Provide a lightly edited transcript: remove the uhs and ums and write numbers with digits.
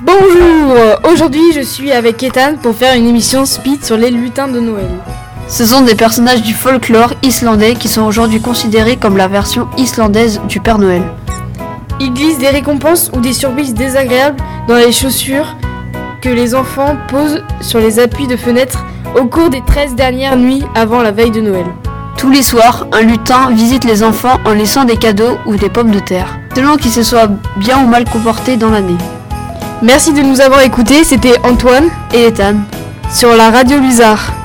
Bonjour, aujourd'hui je suis avec Ethan pour faire une émission speed sur les lutins de Noël. Ce sont des personnages du folklore islandais qui sont aujourd'hui considérés comme la version islandaise du Père Noël. Ils glissent des récompenses ou des surprises désagréables dans les chaussures que les enfants posent sur les appuis de fenêtres au cours des 13 dernières nuits avant la veille de Noël. Tous les soirs, un lutin visite les enfants en laissant des cadeaux ou des pommes de terre, selon qu'ils se soient bien ou mal comportés dans l'année. Merci de nous avoir écoutés, c'était Antoine et Ethan sur la radio Luzard.